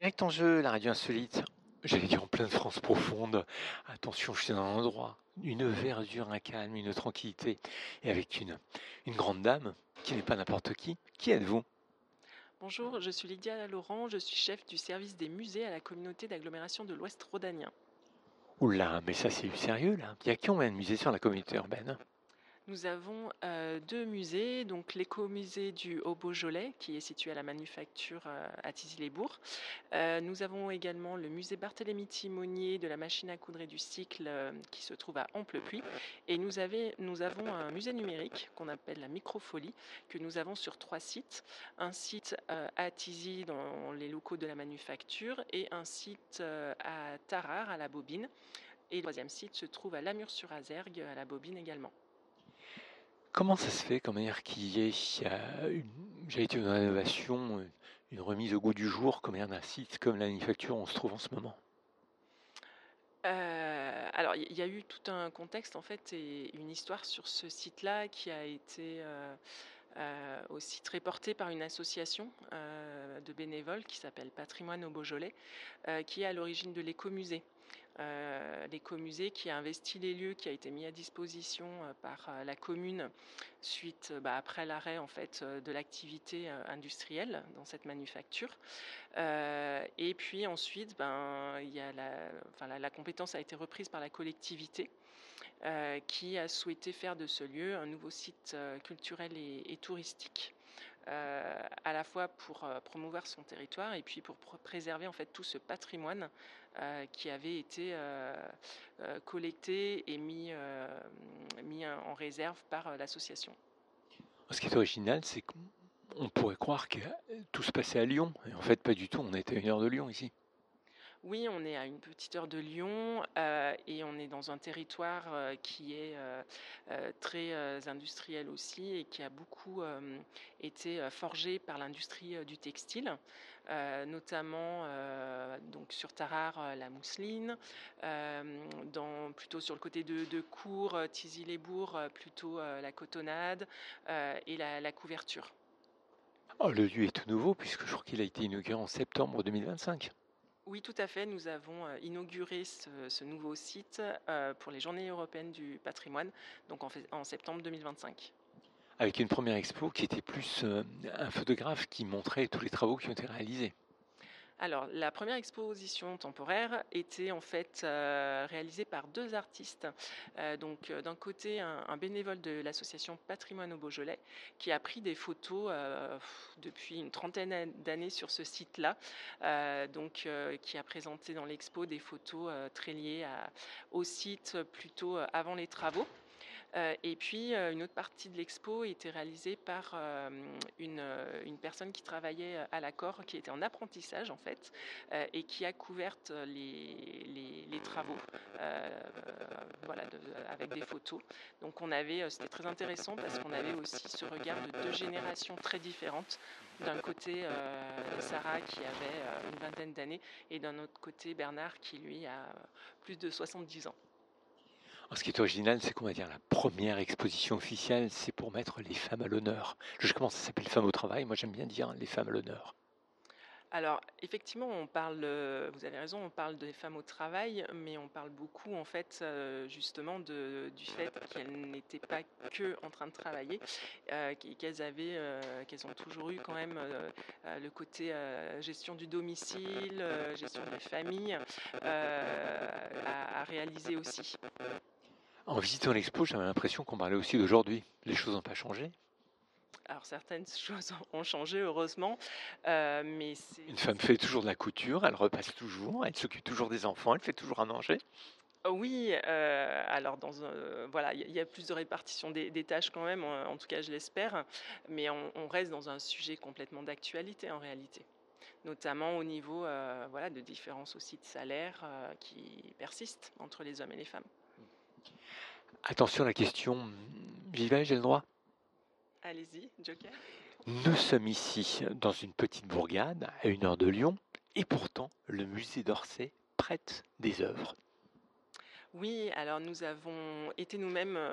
Avec ton jeu, la radio insolite, j'allais dire en pleine France profonde. Attention, je suis dans un endroit, une verdure, un calme, une tranquillité, et avec une grande dame qui n'est pas n'importe qui. Qui êtes-vous? Bonjour, je suis Lydia Laurent, je suis chef du service des musées à la communauté d'agglomération de l'Ouest rhodanien. Oula, mais ça c'est du sérieux là. Il y a combien de musées sur la communauté urbaine? Nous avons deux musées, donc l'écomusée du Haut-Beaujolais qui est situé à la Manufacture à Tizy-les-Bourgs. Nous avons également le musée Barthélemy Timonier de la machine à coudre et du cycle qui se trouve à Amplepuis. Et nous avons un musée numérique qu'on appelle la Microfolie que nous avons sur 3 sites. Un site à Tizy dans les locaux de la Manufacture et un site à Tarare à la Bobine. Et le troisième site se trouve à Lamure-sur-Azergue à la Bobine également. Comment ça se fait, comment dire, qu'il y ait j'allais dire une rénovation, une remise au goût du jour, comme un site comme la manufacture où on se trouve en ce moment? Alors il y a eu tout un contexte en fait et une histoire sur ce site-là qui a été, aussi très portée par une association, de bénévoles qui s'appelle Patrimoine au Beaujolais, qui est à l'origine de l'écomusée. L'écomusée qui a investi les lieux, qui a été mis à disposition, par, la commune suite, après l'arrêt en fait, de l'activité, industrielle dans cette manufacture. Et puis ensuite, il y a la compétence a été reprise par la collectivité qui a souhaité faire de ce lieu un nouveau site culturel et touristique. À la fois pour promouvoir son territoire et puis pour préserver en fait tout ce patrimoine qui avait été collecté et mis en réserve par l'association. Ce qui est original, c'est qu'on pourrait croire que tout se passait à Lyon, et en fait pas du tout, on est à 1 heure de Lyon ici. Oui, on est à une petite heure de Lyon et on est dans un territoire qui est très industriel aussi et qui a beaucoup été forgé par l'industrie du textile, notamment donc sur Tarare la mousseline, plutôt sur le côté de Cours, Tizy-les-Bourgs, plutôt la cotonnade et la couverture. Oh, le lieu est tout nouveau puisque je crois qu'il a été inauguré en septembre 2025. Oui, tout à fait. Nous avons inauguré ce nouveau site pour les Journées européennes du patrimoine, donc en septembre 2025. Avec une première expo qui était plus un photographe qui montrait tous les travaux qui ont été réalisés. Alors, la première exposition temporaire était en fait réalisée par deux artistes. D'un côté, un bénévole de l'association Patrimoine au Beaujolais qui a pris des photos depuis une trentaine d'années sur ce site-là, qui a présenté dans l'expo des photos très liées au site plutôt avant les travaux. Et puis, une autre partie de l'expo était réalisée par une personne qui travaillait à l'accord, qui était en apprentissage en fait, et qui a couvert les travaux, voilà, avec des photos. Donc c'était très intéressant parce qu'on avait aussi ce regard de deux générations très différentes. D'un côté, Sarah qui avait une vingtaine d'années et d'un autre côté, Bernard qui lui a plus de 70 ans. Alors, ce qui est original, c'est qu'on va dire la première exposition officielle, c'est pour mettre les femmes à l'honneur. Logiquement, ça s'appelle Femmes au travail. Moi, j'aime bien dire les femmes à l'honneur. Alors, effectivement, vous avez raison, on parle des femmes au travail, mais on parle beaucoup, en fait, justement, du fait qu'elles n'étaient pas que en train de travailler, qu'elles ont toujours eu quand même le côté gestion du domicile, gestion de la famille à réaliser aussi. En visitant l'expo, j'avais l'impression qu'on parlait aussi d'aujourd'hui. Les choses n'ont pas changé. Alors, certaines choses ont changé, heureusement, mais Une femme fait toujours de la couture, elle repasse toujours, elle s'occupe toujours des enfants, elle fait toujours à manger. Oui, alors voilà, il y a plus de répartition des tâches quand même, en tout cas je l'espère, mais on reste dans un sujet complètement d'actualité en réalité. Notamment au niveau, voilà, de différences aussi de salaire, qui persistent entre les hommes et les femmes. Attention à la question, j'y vais, j'ai le droit. Allez-y, Joker. Nous sommes ici dans une petite bourgade à 1 heure de Lyon et pourtant le musée d'Orsay prête des œuvres. Oui, alors nous avons été nous-mêmes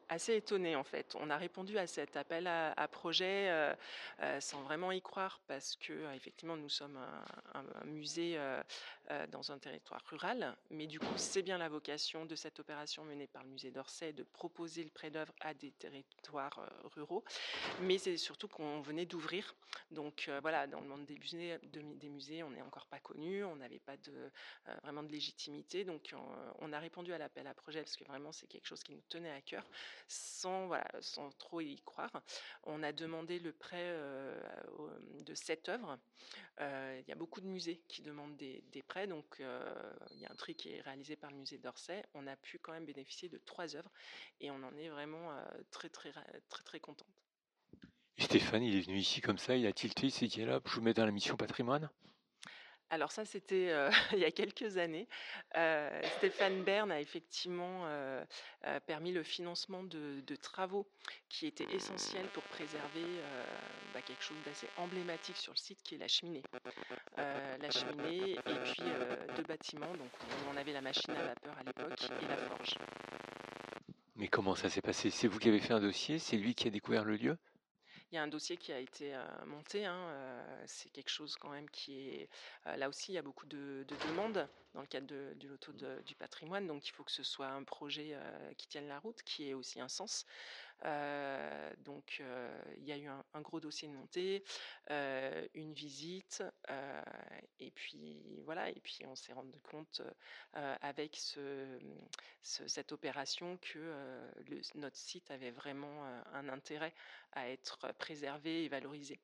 Assez étonnés en fait. On a répondu à cet appel à projet sans vraiment y croire parce que effectivement nous sommes un musée dans un territoire rural, mais du coup c'est bien la vocation de cette opération menée par le musée d'Orsay de proposer le prêt d'œuvre à des territoires ruraux, mais c'est surtout qu'on venait d'ouvrir. Donc voilà, dans le monde des musées, on n'est encore pas connu, on n'avait pas vraiment de légitimité, donc on a répondu à l'appel à projet parce que vraiment c'est quelque chose qui nous tenait à cœur sans trop y croire. On a demandé le prêt de 7 œuvres. Il y a beaucoup de musées qui demandent des prêts, donc il y a un tri qui est réalisé par le musée d'Orsay. On a pu quand même bénéficier de 3 œuvres et on en est vraiment très contente. Et Stéphane, il est venu ici comme ça, il a tilté, il s'est dit là, je vous mets dans la mission patrimoine. Alors ça, c'était il y a quelques années. Stéphane Bern a effectivement permis le financement de travaux qui étaient essentiels pour préserver quelque chose d'assez emblématique sur le site, qui est la cheminée. La cheminée et puis 2 bâtiments. Donc on avait la machine à vapeur à l'époque et la forge. Mais comment ça s'est passé? C'est vous qui avez fait un dossier? C'est lui qui a découvert le lieu? Il y a un dossier qui a été monté, hein, c'est quelque chose quand même qui est... là aussi, il y a beaucoup de demandes dans le cadre du loto du patrimoine, donc il faut que ce soit un projet qui tienne la route, qui ait aussi un sens. Donc il y a eu un gros dossier de montée, une visite, et puis voilà, et puis on s'est rendu compte avec cette opération que notre site avait vraiment un intérêt à être préservé et valorisé.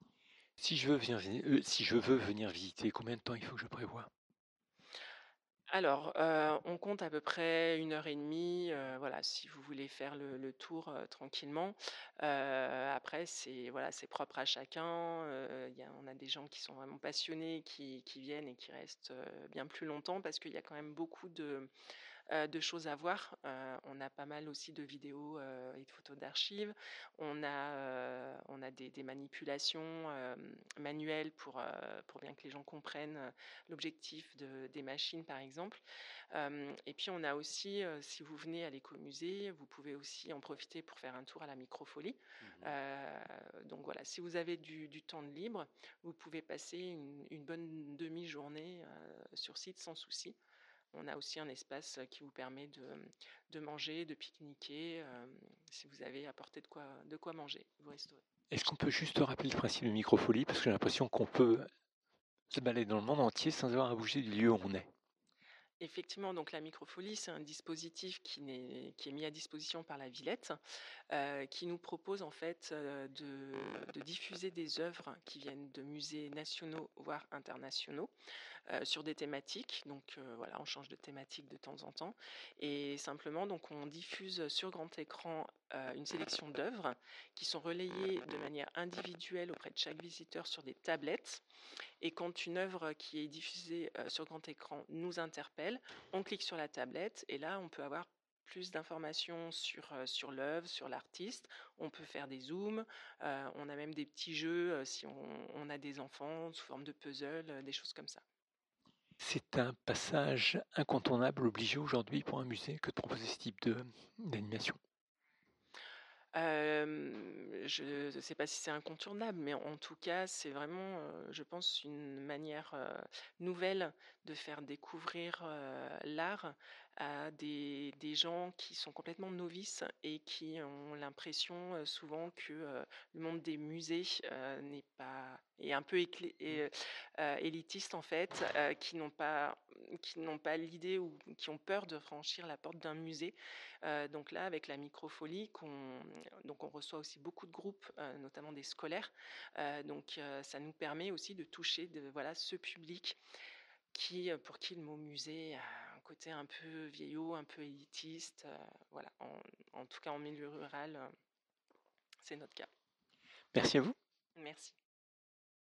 Si je veux venir visiter, combien de temps il faut que je prévoie? Alors, on compte à peu près 1 heure et demie, voilà, si vous voulez faire le tour, tranquillement. Après c'est propre à chacun, on a des gens qui sont vraiment passionnés, qui viennent et qui restent, bien plus longtemps parce qu'il y a quand même beaucoup de choses à voir. On a pas mal aussi de vidéos et de photos d'archives. On a des manipulations manuelles pour bien que les gens comprennent l'objectif des machines, par exemple. Et puis on a aussi, si vous venez à l'écomusée, vous pouvez aussi en profiter pour faire un tour à la microfolie. Donc voilà, si vous avez du temps de libre, vous pouvez passer une bonne demi-journée sur site sans souci. On a aussi un espace qui vous permet de manger, de pique-niquer, si vous avez apporté de quoi manger, vous restaurez. Est-ce qu'on peut juste rappeler le principe de microfolie? Parce que j'ai l'impression qu'on peut se balader dans le monde entier sans avoir à bouger du lieu où on est. Effectivement, donc la microfolie, c'est un dispositif qui est mis à disposition par la Villette, qui nous propose en fait de diffuser des œuvres qui viennent de musées nationaux voire internationaux sur des thématiques. Donc voilà, on change de thématique de temps en temps et simplement donc on diffuse sur grand écran une sélection d'œuvres qui sont relayées de manière individuelle auprès de chaque visiteur sur des tablettes. Et quand une œuvre qui est diffusée sur grand écran nous interpelle, on clique sur la tablette et là, on peut avoir plus d'informations sur l'œuvre, sur l'artiste. On peut faire des zooms. On a même des petits jeux si on a des enfants sous forme de puzzle, des choses comme ça. C'est un passage incontournable, obligé aujourd'hui pour un musée que de proposer ce type d'animation. Je ne sais pas si c'est incontournable, mais en tout cas, c'est vraiment, je pense, une manière nouvelle de faire découvrir l'art à des gens qui sont complètement novices et qui ont l'impression souvent que le monde des musées est un peu élitiste en fait, qui n'ont pas l'idée ou qui ont peur de franchir la porte d'un musée. Donc là, avec la microfolie, donc on reçoit aussi beaucoup de groupes, notamment des scolaires. Donc ça nous permet aussi de toucher voilà, ce public pour qui le mot musée a un côté un peu vieillot, un peu élitiste. Voilà, en tout cas en milieu rural, c'est notre cas. Merci à vous. Merci.